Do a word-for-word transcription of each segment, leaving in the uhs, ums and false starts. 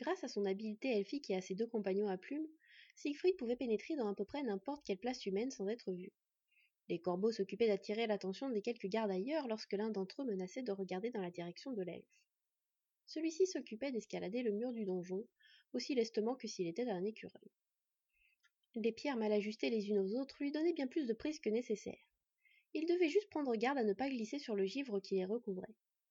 grâce à son habileté elfique et à ses deux compagnons à plumes, Siegfried pouvait pénétrer dans à peu près n'importe quelle place humaine sans être vu. Les corbeaux s'occupaient d'attirer l'attention des quelques gardes ailleurs lorsque l'un d'entre eux menaçait de regarder dans la direction de l'elfe. Celui-ci s'occupait d'escalader le mur du donjon, aussi lestement que s'il était un écureuil. Les pierres mal ajustées les unes aux autres lui donnaient bien plus de prise que nécessaire. Il devait juste prendre garde à ne pas glisser sur le givre qui les recouvrait.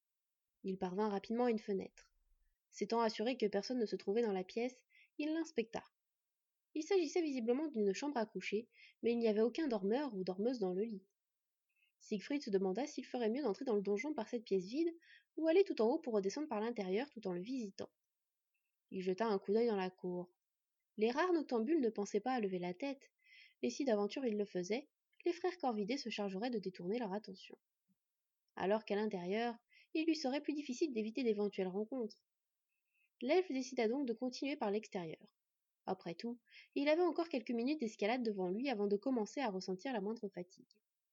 Il parvint rapidement à une fenêtre. S'étant assuré que personne ne se trouvait dans la pièce, il l'inspecta. Il s'agissait visiblement d'une chambre à coucher, mais il n'y avait aucun dormeur ou dormeuse dans le lit. Siegfried se demanda s'il ferait mieux d'entrer dans le donjon par cette pièce vide, ou aller tout en haut pour redescendre par l'intérieur tout en le visitant. Il jeta un coup d'œil dans la cour. Les rares noctambules ne pensaient pas à lever la tête, et si d'aventure ils le faisaient, les frères Corvidés se chargeraient de détourner leur attention. Alors qu'à l'intérieur, il lui serait plus difficile d'éviter d'éventuelles rencontres. L'elfe décida donc de continuer par l'extérieur. Après tout, il avait encore quelques minutes d'escalade devant lui avant de commencer à ressentir la moindre fatigue.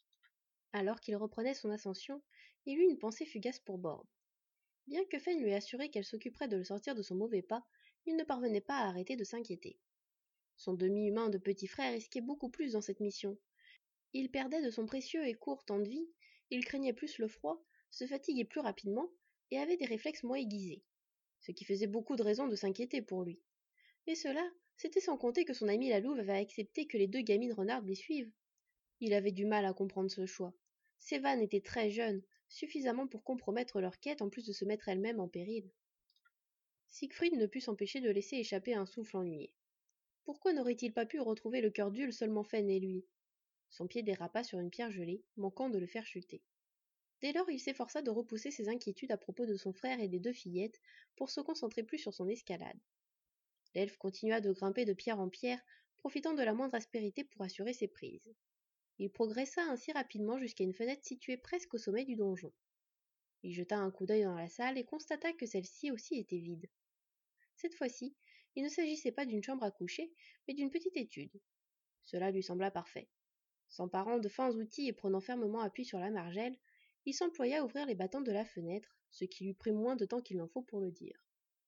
Alors qu'il reprenait son ascension, il eut une pensée fugace pour Borg. Bien que Fen lui assurait qu'elle s'occuperait de le sortir de son mauvais pas, il ne parvenait pas à arrêter de s'inquiéter. Son demi-humain de petit frère risquait beaucoup plus dans cette mission. Il perdait de son précieux et court temps de vie, il craignait plus le froid, se fatiguait plus rapidement et avait des réflexes moins aiguisés, ce qui faisait beaucoup de raisons de s'inquiéter pour lui. Et cela, c'était sans compter que son ami la louve avait accepté que les deux gamines renardes les suivent. Il avait du mal à comprendre ce choix. Ces vannes étaient très jeunes, suffisamment pour compromettre leur quête en plus de se mettre elles-mêmes en péril. Siegfried ne put s'empêcher de laisser échapper un souffle ennuyé. Pourquoi n'aurait-il pas pu retrouver le cœur d'Ule seulement Fen et lui? Son pied dérapa sur une pierre gelée, manquant de le faire chuter. Dès lors, il s'efforça de repousser ses inquiétudes à propos de son frère et des deux fillettes pour se concentrer plus sur son escalade. L'elfe continua de grimper de pierre en pierre, profitant de la moindre aspérité pour assurer ses prises. Il progressa ainsi rapidement jusqu'à une fenêtre située presque au sommet du donjon. Il jeta un coup d'œil dans la salle et constata que celle-ci aussi était vide. Cette fois-ci, il ne s'agissait pas d'une chambre à coucher, mais d'une petite étude. Cela lui sembla parfait. S'emparant de fins outils et prenant fermement appui sur la margelle, il s'employa à ouvrir les battants de la fenêtre, ce qui lui prit moins de temps qu'il n'en faut pour le dire.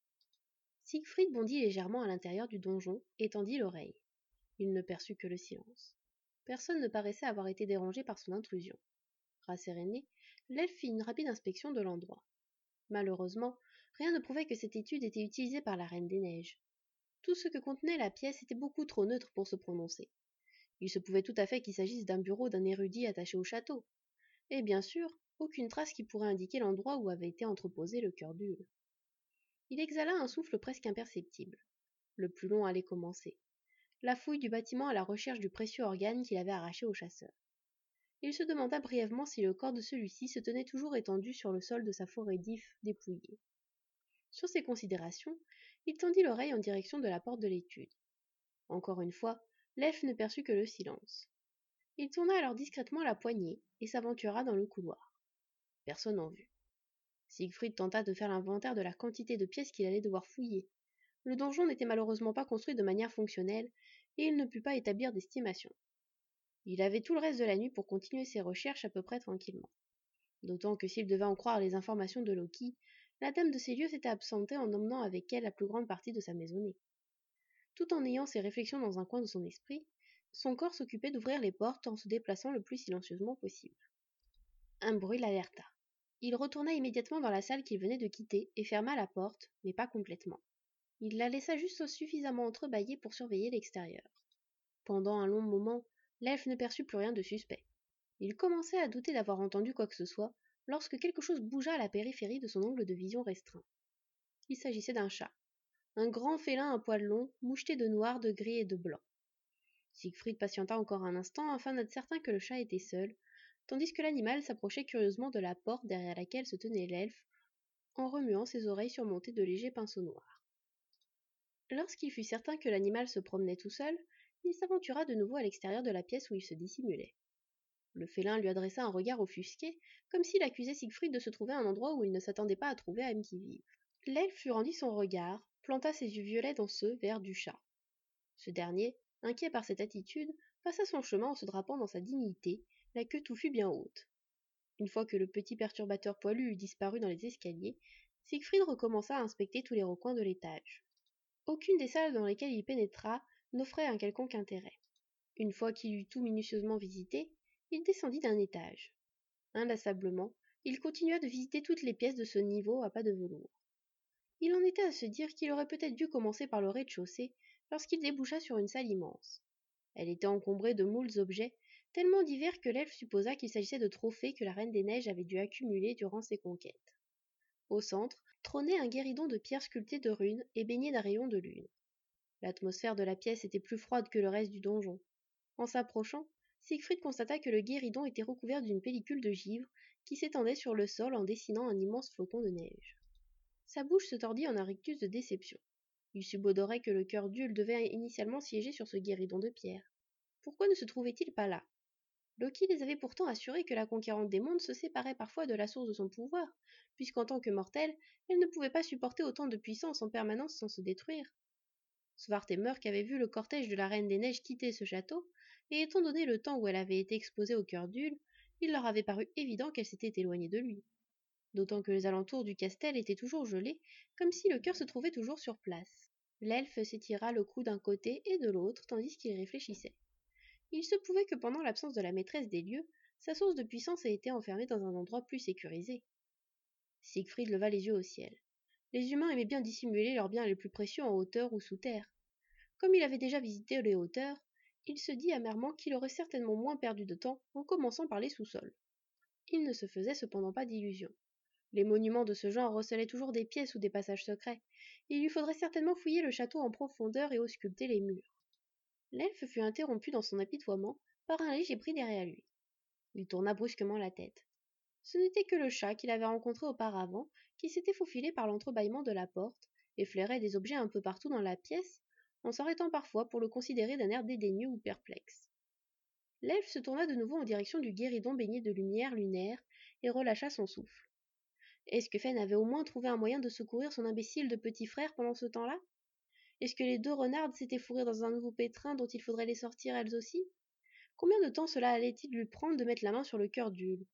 Siegfried bondit légèrement à l'intérieur du donjon et tendit l'oreille. Il ne perçut que le silence. Personne ne paraissait avoir été dérangé par son intrusion. Rasséréné, l'elfe fit une rapide inspection de l'endroit. Malheureusement, rien ne prouvait que cette étude était utilisée par la Reine des Neiges. Tout ce que contenait la pièce était beaucoup trop neutre pour se prononcer. Il se pouvait tout à fait qu'il s'agisse d'un bureau d'un érudit attaché au château. Et bien sûr, aucune trace qui pourrait indiquer l'endroit où avait été entreposé le cœur d'Ule. Il exhala un souffle presque imperceptible. Le plus long allait commencer. La fouille du bâtiment à la recherche du précieux organe qu'il avait arraché au chasseur. Il se demanda brièvement si le corps de celui-ci se tenait toujours étendu sur le sol de sa forêt d'ifs dépouillée. Sur ces considérations, il tendit l'oreille en direction de la porte de l'étude. Encore une fois, l'elfe ne perçut que le silence. Il tourna alors discrètement la poignée et s'aventura dans le couloir. Personne en vue. Siegfried tenta de faire l'inventaire de la quantité de pièces qu'il allait devoir fouiller. Le donjon n'était malheureusement pas construit de manière fonctionnelle, et il ne put pas établir d'estimation. Il avait tout le reste de la nuit pour continuer ses recherches à peu près tranquillement. D'autant que s'il devait en croire les informations de Loki, la dame de ces lieux s'était absentée en emmenant avec elle la plus grande partie de sa maisonnée. Tout en ayant ses réflexions dans un coin de son esprit, son corps s'occupait d'ouvrir les portes en se déplaçant le plus silencieusement possible. Un bruit l'alerta. Il retourna immédiatement dans la salle qu'il venait de quitter et ferma la porte, mais pas complètement. Il la laissa juste suffisamment entrebâillée pour surveiller l'extérieur. Pendant un long moment, l'elfe ne perçut plus rien de suspect. Il commençait à douter d'avoir entendu quoi que ce soit, lorsque quelque chose bougea à la périphérie de son angle de vision restreint. Il s'agissait d'un chat. Un grand félin à poils longs, moucheté de noir, de gris et de blanc. Siegfried patienta encore un instant afin d'être certain que le chat était seul, tandis que l'animal s'approchait curieusement de la porte derrière laquelle se tenait l'elfe, en remuant ses oreilles surmontées de légers pinceaux noirs. Lorsqu'il fut certain que l'animal se promenait tout seul, il s'aventura de nouveau à l'extérieur de la pièce où il se dissimulait. Le félin lui adressa un regard offusqué, comme s'il accusait Siegfried de se trouver à un endroit où il ne s'attendait pas à trouver un qui-vive. L'elfe lui rendit son regard, planta ses yeux violets dans ceux verts du chat. Ce dernier, inquiet par cette attitude, passa son chemin en se drapant dans sa dignité, la queue touffue bien haute. Une fois que le petit perturbateur poilu eut disparu dans les escaliers, Siegfried recommença à inspecter tous les recoins de l'étage. Aucune des salles dans lesquelles il pénétra n'offrait un quelconque intérêt. Une fois qu'il eut tout minutieusement visité, il descendit d'un étage. Inlassablement, il continua de visiter toutes les pièces de ce niveau à pas de velours. Il en était à se dire qu'il aurait peut-être dû commencer par le rez-de-chaussée lorsqu'il déboucha sur une salle immense. Elle était encombrée de moultes objets, tellement divers que l'elfe supposa qu'il s'agissait de trophées que la Reine des Neiges avait dû accumuler durant ses conquêtes. Au centre, trônait un guéridon de pierre sculpté de runes et baigné d'un rayon de lune. L'atmosphère de la pièce était plus froide que le reste du donjon. En s'approchant, Siegfried constata que le guéridon était recouvert d'une pellicule de givre qui s'étendait sur le sol en dessinant un immense flocon de neige. Sa bouche se tordit en un rictus de déception. Il subodorait que le cœur d'Ule devait initialement siéger sur ce guéridon de pierre. Pourquoi ne se trouvait-il pas là? Loki les avait pourtant assurés que la conquérante des mondes se séparait parfois de la source de son pouvoir, puisqu'en tant que mortelle, elle ne pouvait pas supporter autant de puissance en permanence sans se détruire. Svart et Murk avaient vu le cortège de la Reine des Neiges quitter ce château, et étant donné le temps où elle avait été exposée au cœur d'Ule, il leur avait paru évident qu'elle s'était éloignée de lui. D'autant que les alentours du castel étaient toujours gelés, comme si le cœur se trouvait toujours sur place. L'elfe s'étira le cou d'un côté et de l'autre tandis qu'il réfléchissait. Il se pouvait que pendant l'absence de la maîtresse des lieux, sa source de puissance ait été enfermée dans un endroit plus sécurisé. Siegfried leva les yeux au ciel. Les humains aimaient bien dissimuler leurs biens les plus précieux en hauteur ou sous terre. Comme il avait déjà visité les hauteurs, il se dit amèrement qu'il aurait certainement moins perdu de temps en commençant par les sous-sols. Il ne se faisait cependant pas d'illusions. Les monuments de ce genre recelaient toujours des pièces ou des passages secrets, et il lui faudrait certainement fouiller le château en profondeur et ausculter les murs. L'elfe fut interrompu dans son apitoiement par un léger bruit derrière lui. Il tourna brusquement la tête. Ce n'était que le chat qu'il avait rencontré auparavant, qui s'était faufilé par l'entrebâillement de la porte, et flairait des objets un peu partout dans la pièce, en s'arrêtant parfois pour le considérer d'un air dédaigneux ou perplexe. L'elfe se tourna de nouveau en direction du guéridon baigné de lumière lunaire, et relâcha son souffle. Est-ce que Fen avait au moins trouvé un moyen de secourir son imbécile de petit frère pendant ce temps-là? Est-ce que les deux renardes s'étaient fourrées dans un nouveau pétrin dont il faudrait les sortir elles aussi? Combien de temps cela allait-il lui prendre de mettre la main sur le cœur d'Ule?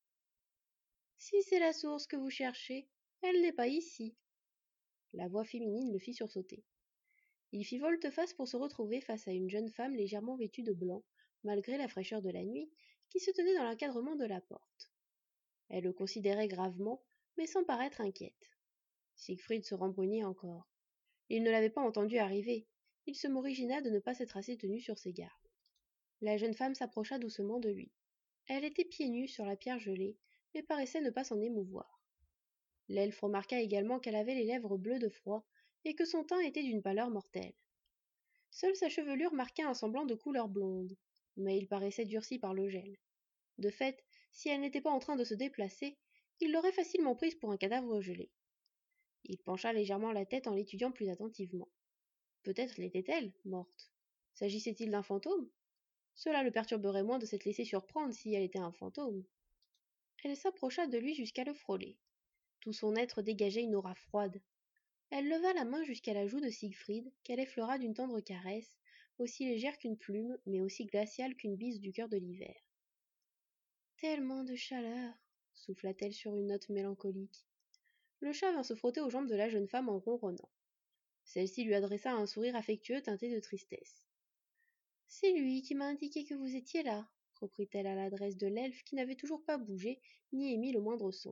Si c'est la source que vous cherchez, elle n'est pas ici. La voix féminine le fit sursauter. Il fit volte-face pour se retrouver face à une jeune femme légèrement vêtue de blanc, malgré la fraîcheur de la nuit, qui se tenait dans l'encadrement de la porte. Elle le considérait gravement, mais sans paraître inquiète. Siegfried se rembrunit encore. Il ne l'avait pas entendu arriver. Il se m'origina de ne pas s'être assez tenu sur ses gardes. La jeune femme s'approcha doucement de lui. Elle était pieds nus sur la pierre gelée, mais paraissait ne pas s'en émouvoir. L'elfe remarqua également qu'elle avait les lèvres bleues de froid et que son teint était d'une pâleur mortelle. Seule sa chevelure marquait un semblant de couleur blonde, mais il paraissait durci par le gel. De fait, si elle n'était pas en train de se déplacer, il l'aurait facilement prise pour un cadavre gelé. Il pencha légèrement la tête en l'étudiant plus attentivement. Peut-être l'était-elle, morte. S'agissait-il d'un fantôme? Cela le perturberait moins de s'être laissé surprendre si elle était un fantôme. Elle s'approcha de lui jusqu'à le frôler. Tout son être dégageait une aura froide. Elle leva la main jusqu'à la joue de Siegfried, qu'elle effleura d'une tendre caresse, aussi légère qu'une plume, mais aussi glaciale qu'une bise du cœur de l'hiver. Tellement de chaleur, souffla-t-elle sur une note mélancolique. Le chat vint se frotter aux jambes de la jeune femme en ronronnant. Celle-ci lui adressa un sourire affectueux teinté de tristesse. C'est lui qui m'a indiqué que vous étiez là, reprit-elle à l'adresse de l'elfe qui n'avait toujours pas bougé, ni émis le moindre son.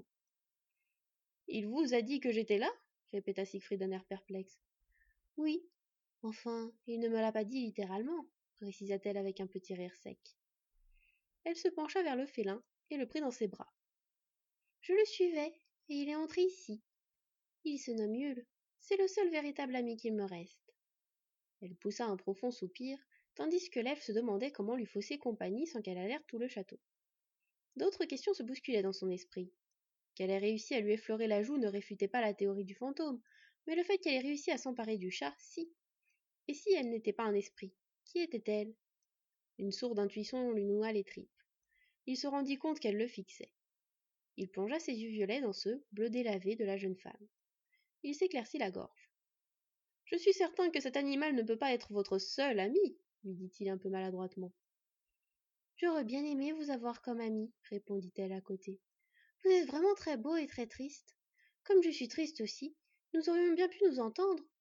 Il vous a dit que j'étais là? Répéta Siegfried d'un air perplexe. Oui. Enfin, il ne me l'a pas dit littéralement, précisa-t-elle avec un petit rire sec. Elle se pencha vers le félin et le prit dans ses bras. Je le suivais, et il est entré ici. Il se nomme Yule. C'est le seul véritable ami qu'il me reste. Elle poussa un profond soupir, tandis que l'elfe se demandait comment lui fausser compagnie sans qu'elle alerte tout le château. D'autres questions se bousculaient dans son esprit. Qu'elle ait réussi à lui effleurer la joue ne réfutait pas la théorie du fantôme, mais le fait qu'elle ait réussi à s'emparer du chat, si. Et si elle n'était pas un esprit, qui était-elle? Une sourde intuition lui noua les tripes. Il se rendit compte qu'elle le fixait. Il plongea ses yeux violets dans ceux, bleu délavé, de la jeune femme. Il s'éclaircit la gorge. « Je suis certain que cet animal ne peut pas être votre seul ami, lui dit-il un peu maladroitement. J'aurais bien aimé vous avoir comme ami, répondit-elle à côté. Vous êtes vraiment très beau et très triste. Comme je suis triste aussi, nous aurions bien pu nous entendre.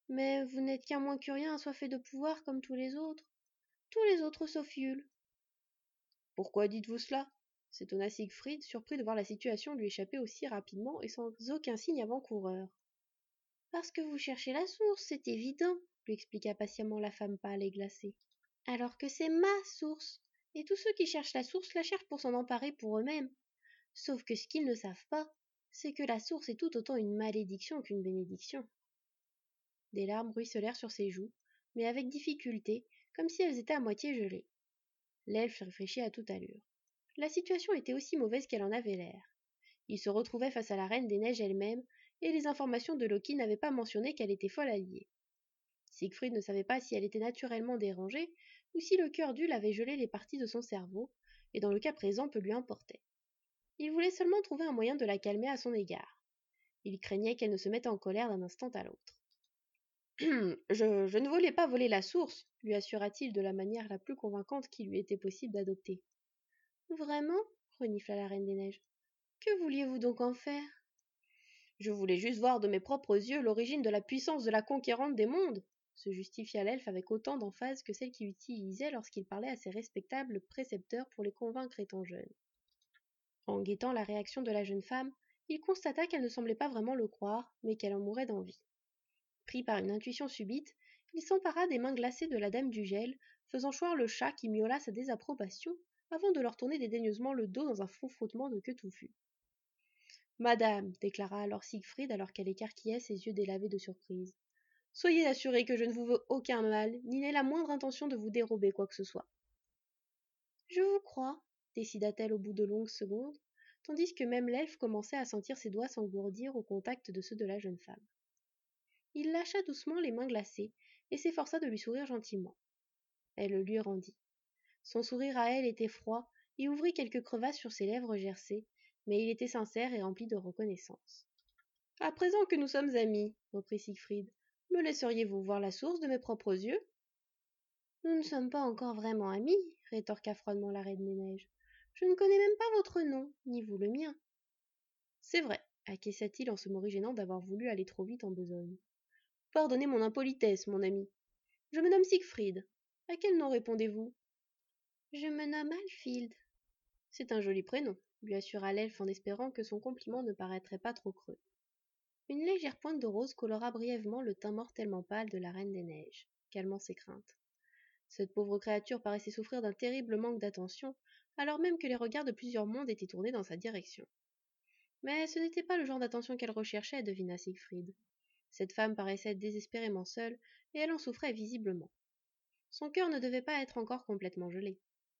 Mais vous n'êtes qu'un moins que rien assoiffé de pouvoir comme tous les autres. Tous les autres sauf Yule. Pourquoi dites-vous cela? S'étonna Siegfried, surpris de voir la situation lui échapper aussi rapidement et sans aucun signe avant-coureur. Parce que vous cherchez la source, c'est évident, lui expliqua patiemment la femme pâle et glacée. Alors que c'est ma source, et tous ceux qui cherchent la source la cherchent pour s'en emparer pour eux-mêmes. Sauf que ce qu'ils ne savent pas, c'est que la source est tout autant une malédiction qu'une bénédiction. Des larmes ruisselèrent sur ses joues, mais avec difficulté, comme si elles étaient à moitié gelées. L'elfe réfléchit à toute allure. La situation était aussi mauvaise qu'elle en avait l'air. Il se retrouvait face à la Reine des Neiges elle-même, et les informations de Loki n'avaient pas mentionné qu'elle était folle alliée. Siegfried ne savait pas si elle était naturellement dérangée, ou si le cœur d'Ul avait gelé les parties de son cerveau, et dans le cas présent peu lui importait. Il voulait seulement trouver un moyen de la calmer à son égard. Il craignait qu'elle ne se mette en colère d'un instant à l'autre. je, je ne voulais pas voler la source, lui assura-t-il de la manière la plus convaincante qu'il lui était possible d'adopter. Vraiment? Renifla la Reine des Neiges. Que vouliez-vous donc en faire? Je voulais juste voir de mes propres yeux l'origine de la puissance de la conquérante des mondes, se justifia l'elfe avec autant d'emphase que celle qu'il utilisait lorsqu'il parlait à ses respectables précepteurs pour les convaincre étant jeunes. En guettant la réaction de la jeune femme, il constata qu'elle ne semblait pas vraiment le croire, mais qu'elle en mourait d'envie. Pris par une intuition subite, il s'empara des mains glacées de la dame du gel, faisant choir le chat qui miaula sa désapprobation, avant de leur tourner dédaigneusement le dos dans un froufroutement de queue touffue. Madame, déclara alors Siegfried alors qu'elle écarquillait ses yeux délavés de surprise. Soyez assurée que je ne vous veux aucun mal, ni n'ai la moindre intention de vous dérober quoi que ce soit. Je vous crois, décida-t-elle au bout de longues secondes, tandis que même l'elfe commençait à sentir ses doigts s'engourdir au contact de ceux de la jeune femme. Il lâcha doucement les mains glacées et s'efforça de lui sourire gentiment. Elle le lui rendit. Son sourire à elle était froid et ouvrit quelques crevasses sur ses lèvres gercées, mais il était sincère et rempli de reconnaissance. À présent que nous sommes amis, reprit Siegfried, me laisseriez-vous voir la source de mes propres yeux? Nous ne sommes pas encore vraiment amis, rétorqua froidement la Reine des Neiges. Je ne connais même pas votre nom, ni vous le mien. C'est vrai, acquiesça-t-il en se morigénant d'avoir voulu aller trop vite en besogne. Pardonnez mon impolitesse, mon ami. Je me nomme Siegfried. À quel nom répondez-vous? Je me nomme Alfild. C'est un joli prénom, lui assura l'elfe en espérant que son compliment ne paraîtrait pas trop creux. Une légère pointe de rose colora brièvement le teint mortellement pâle de la Reine des Neiges, calmant ses craintes. Cette pauvre créature paraissait souffrir d'un terrible manque d'attention, alors même que les regards de plusieurs mondes étaient tournés dans sa direction. Mais ce n'était pas le genre d'attention qu'elle recherchait, devina Siegfried. Cette femme paraissait désespérément seule, et elle en souffrait visiblement. Son cœur ne devait pas être encore complètement gelé.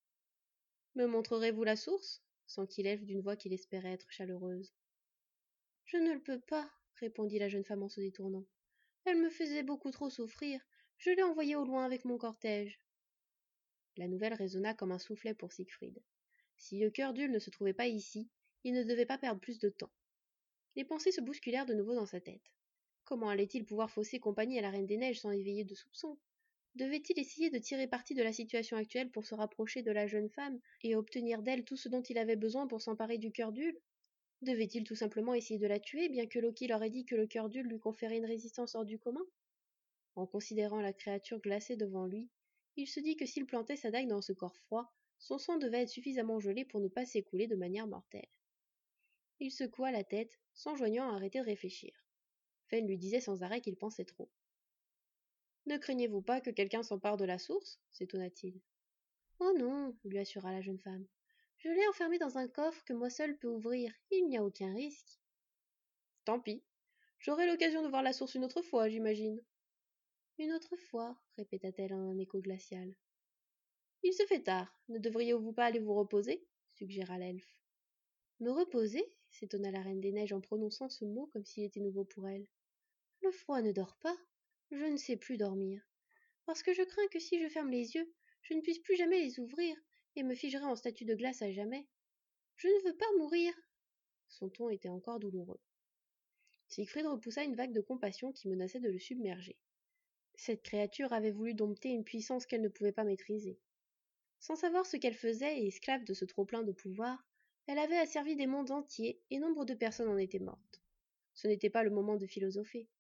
Me montrerez-vous la source? Sentit l'elfe d'une voix qu'il espérait être chaleureuse. Je ne le peux pas, répondit la jeune femme en se détournant. Elle me faisait beaucoup trop souffrir. Je l'ai envoyée au loin avec mon cortège. La nouvelle résonna comme un soufflet pour Siegfried. Si le cœur d'Ul ne se trouvait pas ici, il ne devait pas perdre plus de temps. Les pensées se bousculèrent de nouveau dans sa tête. Comment allait-il pouvoir fausser compagnie à la Reine des Neiges sans éveiller de soupçons? Devait-il essayer de tirer parti de la situation actuelle pour se rapprocher de la jeune femme et obtenir d'elle tout ce dont il avait besoin pour s'emparer du cœur d'Ul? Devait-il tout simplement essayer de la tuer, bien que Loki leur ait dit que le cœur d'Ul lui conférait une résistance hors du commun? En considérant la créature glacée devant lui, il se dit que s'il plantait sa dague dans ce corps froid, son sang devait être suffisamment gelé pour ne pas s'écouler de manière mortelle. Il secoua la tête, s'enjoignant à arrêter de réfléchir. Fen lui disait sans arrêt qu'il pensait trop. Ne craignez-vous pas que quelqu'un s'empare de la source? S'étonna-t-il. Oh non, lui assura la jeune femme. Je l'ai enfermé dans un coffre que moi seule peux ouvrir. Il n'y a aucun risque. Tant pis. J'aurai l'occasion de voir la source une autre fois, j'imagine. Une autre fois, répéta-t-elle en un écho glacial. Il se fait tard. Ne devriez-vous pas aller vous reposer? Suggéra l'elfe. Me reposer? S'étonna la Reine des Neiges en prononçant ce mot comme s'il était nouveau pour elle. Le froid ne dort pas. Je ne sais plus dormir. Parce que je crains que si je ferme les yeux, je ne puisse plus jamais les ouvrir et me figerai en statue de glace à jamais. Je ne veux pas mourir. Son ton était encore douloureux. Siegfried repoussa une vague de compassion qui menaçait de le submerger. Cette créature avait voulu dompter une puissance qu'elle ne pouvait pas maîtriser. Sans savoir ce qu'elle faisait et esclave de ce trop-plein de pouvoir, elle avait asservi des mondes entiers et nombre de personnes en étaient mortes. Ce n'était pas le moment de philosopher.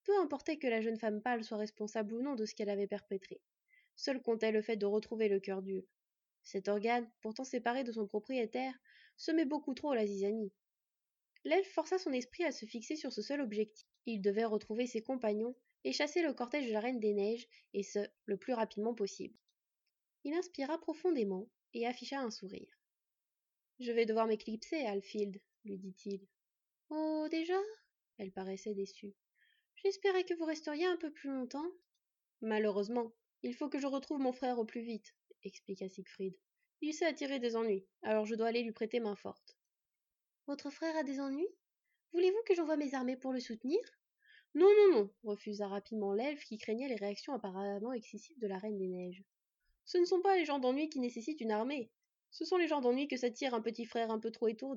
Peu importait que la jeune femme pâle soit responsable ou non de ce qu'elle avait perpétré. Seul comptait le fait de retrouver le cœur dur. Cet organe, pourtant séparé de son propriétaire, semait beaucoup trop la zizanie. L'elfe força son esprit à se fixer sur ce seul objectif. Il devait retrouver ses compagnons et chasser le cortège de la Reine des Neiges, et ce, le plus rapidement possible. Il inspira profondément et afficha un sourire. « Je vais devoir m'éclipser, Alfield, lui dit-il. « Oh, déjà ?» Elle paraissait déçue. « J'espérais que vous resteriez un peu plus longtemps. »« Malheureusement, il faut que je retrouve mon frère au plus vite, » expliqua Siegfried. « Il s'est attiré des ennuis, alors je dois aller lui prêter main forte. »« Votre frère a des ennuis ? Voulez-vous que j'envoie mes armées pour le soutenir ?»« Non, non, non, » refusa rapidement l'elfe qui craignait les réactions apparemment excessives de la Reine des Neiges. « Ce ne sont pas les gens d'ennui qui nécessitent une armée. Ce sont les gens d'ennui que s'attire un petit frère un peu trop étourdi. »«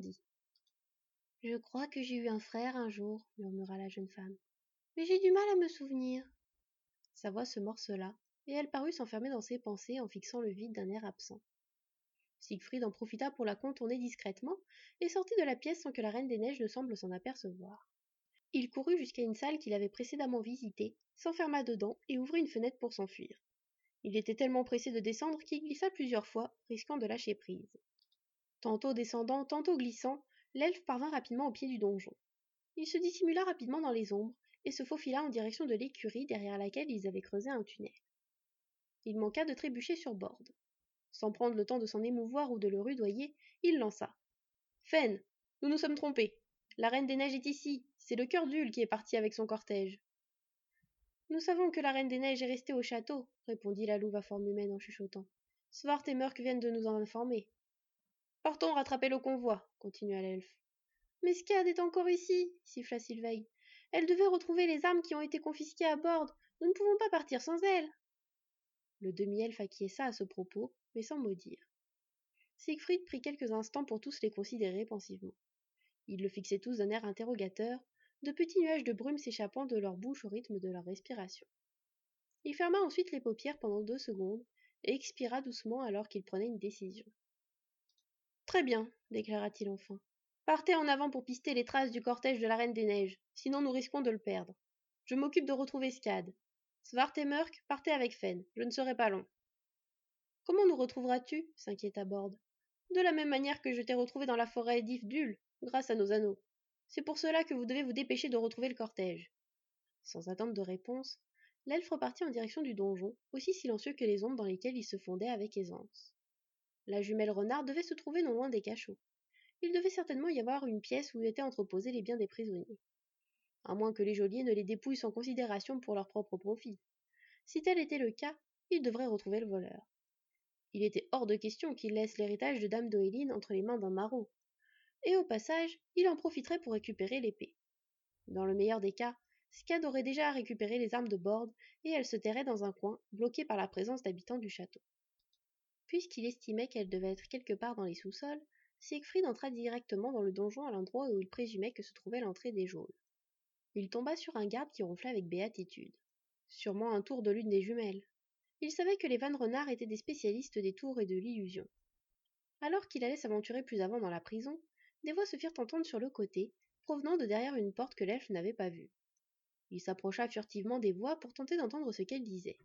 Je crois que j'ai eu un frère un jour, » murmura la jeune femme. « Mais j'ai du mal à me souvenir. » Sa voix se morcela, et elle parut s'enfermer dans ses pensées en fixant le vide d'un air absent. Siegfried en profita pour la contourner discrètement et sortit de la pièce sans que la Reine des Neiges ne semble s'en apercevoir. Il courut jusqu'à une salle qu'il avait précédemment visitée, s'enferma dedans et ouvrit une fenêtre pour s'enfuir. Il était tellement pressé de descendre qu'il glissa plusieurs fois, risquant de lâcher prise. Tantôt descendant, tantôt glissant, l'elfe parvint rapidement au pied du donjon. Il se dissimula rapidement dans les ombres et se faufila en direction de l'écurie derrière laquelle ils avaient creusé un tunnel. Il manqua de trébucher sur Bord. Sans prendre le temps de s'en émouvoir ou de le rudoyer, il lança. « Fen, nous nous sommes trompés. La Reine des Neiges est ici. C'est le cœur d'Hul qui est parti avec son cortège. »« Nous savons que la Reine des Neiges est restée au château, » répondit la louve à forme humaine en chuchotant. « Svart et Murk viennent de nous en informer. »« Partons rattraper le convoi, » continua l'elfe. « Mais Skad est encore ici, » siffla Sylvain. « Elle devait retrouver les armes qui ont été confisquées à Bord. Nous ne pouvons pas partir sans elle. » Le demi-elfe acquiesça à ce propos, mais sans mot dire. Siegfried prit quelques instants pour tous les considérer pensivement. Ils le fixaient tous d'un air interrogateur, de petits nuages de brume s'échappant de leur bouche au rythme de leur respiration. Il ferma ensuite les paupières pendant deux secondes et expira doucement alors qu'il prenait une décision. « Très bien, » déclara-t-il enfin. « Partez en avant pour pister les traces du cortège de la Reine des Neiges, sinon nous risquons de le perdre. Je m'occupe de retrouver Skad. Svart et Murk, partez avec Fen, je ne serai pas long. »« Comment nous retrouveras-tu » s'inquiéta Bord. « De la même manière que je t'ai retrouvé dans la forêt d'Ifdul, grâce à nos anneaux. C'est pour cela que vous devez vous dépêcher de retrouver le cortège. » Sans attendre de réponse, l'elfe repartit en direction du donjon, aussi silencieux que les ombres dans lesquelles il se fondait avec aisance. La jumelle renard devait se trouver non loin des cachots. Il devait certainement y avoir une pièce où étaient entreposés les biens des prisonniers. À moins que les geôliers ne les dépouillent sans considération pour leur propre profit. Si tel était le cas, ils devraient retrouver le voleur. Il était hors de question qu'il laisse l'héritage de Dame Doéline entre les mains d'un maraud. Et au passage, il en profiterait pour récupérer l'épée. Dans le meilleur des cas, Skad aurait déjà récupéré les armes de Bord et elle se tairait dans un coin, bloquée par la présence d'habitants du château. Puisqu'il estimait qu'elle devait être quelque part dans les sous-sols, Siegfried entra directement dans le donjon à l'endroit où il présumait que se trouvait l'entrée des geôles. Il tomba sur un garde qui ronflait avec béatitude. Sûrement un tour de l'une des jumelles. Il savait que les Van Renard étaient des spécialistes des tours et de l'illusion. Alors qu'il allait s'aventurer plus avant dans la prison, des voix se firent entendre sur le côté, provenant de derrière une porte que l'elfe n'avait pas vue. Il s'approcha furtivement des voix pour tenter d'entendre ce qu'elles disaient.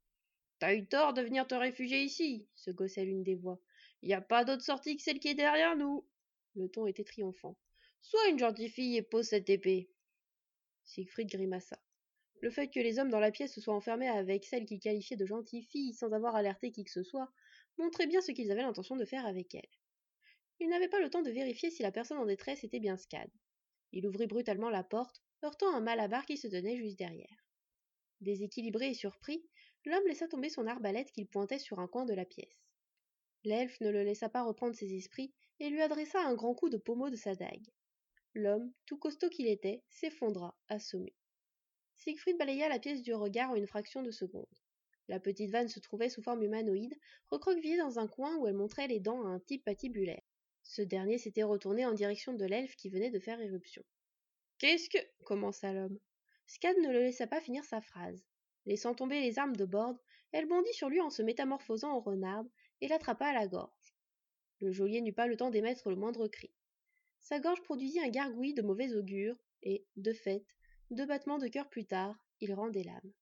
« T'as eu tort de venir te réfugier ici, » se gaussait l'une des voix. « Y a pas d'autre sortie que celle qui est derrière nous. » Le ton était triomphant. « Sois une gentille fille et pose cette épée. » Siegfried grimaça. Le fait que les hommes dans la pièce se soient enfermés avec celle qu'ils qualifiaient de gentille fille sans avoir alerté qui que ce soit montrait bien ce qu'ils avaient l'intention de faire avec elle. Il n'avait pas le temps de vérifier si la personne en détresse était bien Skad. Il ouvrit brutalement la porte, heurtant un malabar qui se tenait juste derrière. Déséquilibré et surpris, l'homme laissa tomber son arbalète qu'il pointait sur un coin de la pièce. L'elfe ne le laissa pas reprendre ses esprits et lui adressa un grand coup de pommeau de sa dague. L'homme, tout costaud qu'il était, s'effondra, assommé. Siegfried balaya la pièce du regard en une fraction de seconde. La petite vanne se trouvait sous forme humanoïde, recroquevillée dans un coin où elle montrait les dents à un type patibulaire. Ce dernier s'était retourné en direction de l'elfe qui venait de faire éruption. « Qu'est-ce que... » commença l'homme. Skad ne le laissa pas finir sa phrase. Laissant tomber les armes de Bord, elle bondit sur lui en se métamorphosant en renarde et l'attrapa à la gorge. Le geôlier n'eut pas le temps d'émettre le moindre cri. Sa gorge produisit un gargouillis de mauvais augure et, de fait, Deux battements de cœur plus tard, il rendait l'âme.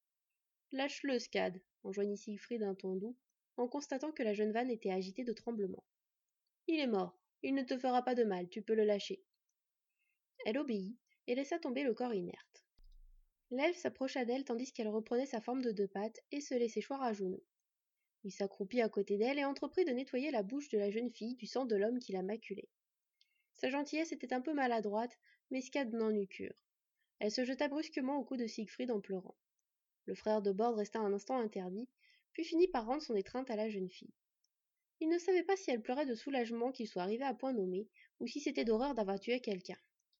« Lâche-le, Scad !» enjoignit Siegfried d'un ton doux, en constatant que la jeune vanne était agitée de tremblements. « Il est mort, il ne te fera pas de mal, tu peux le lâcher. » Elle obéit et laissa tomber le corps inerte. L'elfe s'approcha d'elle tandis qu'elle reprenait sa forme de deux pattes et se laissait choir à genoux. Il s'accroupit à côté d'elle et entreprit de nettoyer la bouche de la jeune fille du sang de l'homme qui la maculait. Sa gentillesse était un peu maladroite, mais Scad n'en eut cure. Elle se jeta brusquement au cou de Siegfried en pleurant. Le frère de Bord resta un instant interdit, puis finit par rendre son étreinte à la jeune fille. Il ne savait pas si elle pleurait de soulagement qu'il soit arrivé à point nommé, ou si c'était d'horreur d'avoir tué quelqu'un.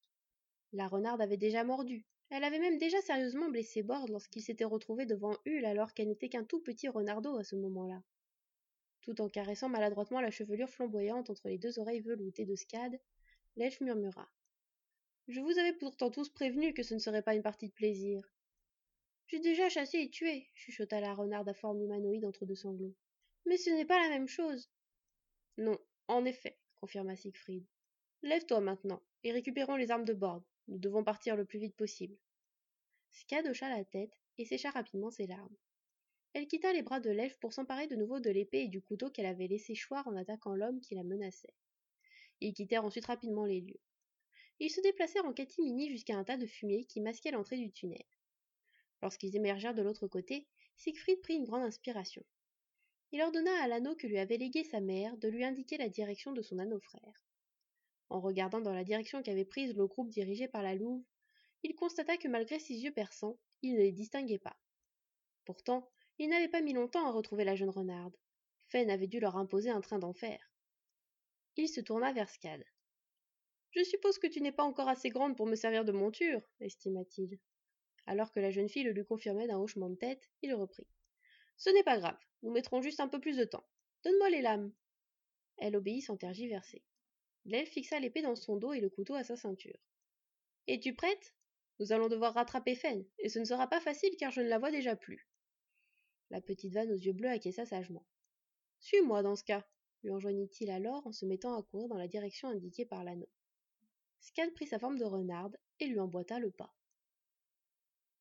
La renarde avait déjà mordu. Elle avait même déjà sérieusement blessé Bord lorsqu'il s'était retrouvé devant Hull alors qu'elle n'était qu'un tout petit renardeau à ce moment-là. Tout en caressant maladroitement la chevelure flamboyante entre les deux oreilles veloutées de Scad, l'elfe murmura. « Je vous avais pourtant tous prévenu que ce ne serait pas une partie de plaisir. »« J'ai déjà chassé et tué, » chuchota la renarde à forme humanoïde entre deux sanglots. « Mais ce n'est pas la même chose. »« Non, en effet, » confirma Siegfried. « Lève-toi maintenant, et récupérons les armes de Bord. Nous devons partir le plus vite possible. » Scad hocha la tête et sécha rapidement ses larmes. Elle quitta les bras de l'elfe pour s'emparer de nouveau de l'épée et du couteau qu'elle avait laissé choir en attaquant l'homme qui la menaçait. Ils quittèrent ensuite rapidement les lieux. Ils se déplacèrent en catimini jusqu'à un tas de fumier qui masquait l'entrée du tunnel. Lorsqu'ils émergèrent de l'autre côté, Siegfried prit une grande inspiration. Il ordonna à l'anneau que lui avait légué sa mère de lui indiquer la direction de son anneau frère. En regardant dans la direction qu'avait prise le groupe dirigé par la louve, il constata que malgré ses yeux perçants, il ne les distinguait pas. Pourtant, il n'avait pas mis longtemps à retrouver la jeune renarde. Fen avait dû leur imposer un train d'enfer. Il se tourna vers Scad. « Je suppose que tu n'es pas encore assez grande pour me servir de monture, estima-t-il. Alors que la jeune fille le lui confirmait d'un hochement de tête, il reprit. « Ce n'est pas grave, nous mettrons juste un peu plus de temps. Donne-moi les lames. » Elle obéit sans tergiverser. L'elfe fixa l'épée dans son dos et le couteau à sa ceinture. « Es-tu prête ? Nous allons devoir rattraper Fen, et ce ne sera pas facile car je ne la vois déjà plus. » La petite vanne aux yeux bleus acquiesça sagement. « Suis-moi dans ce cas, » lui enjoignit-il alors en se mettant à courir dans la direction indiquée par l'anneau. Scad prit sa forme de renarde et lui emboîta le pas.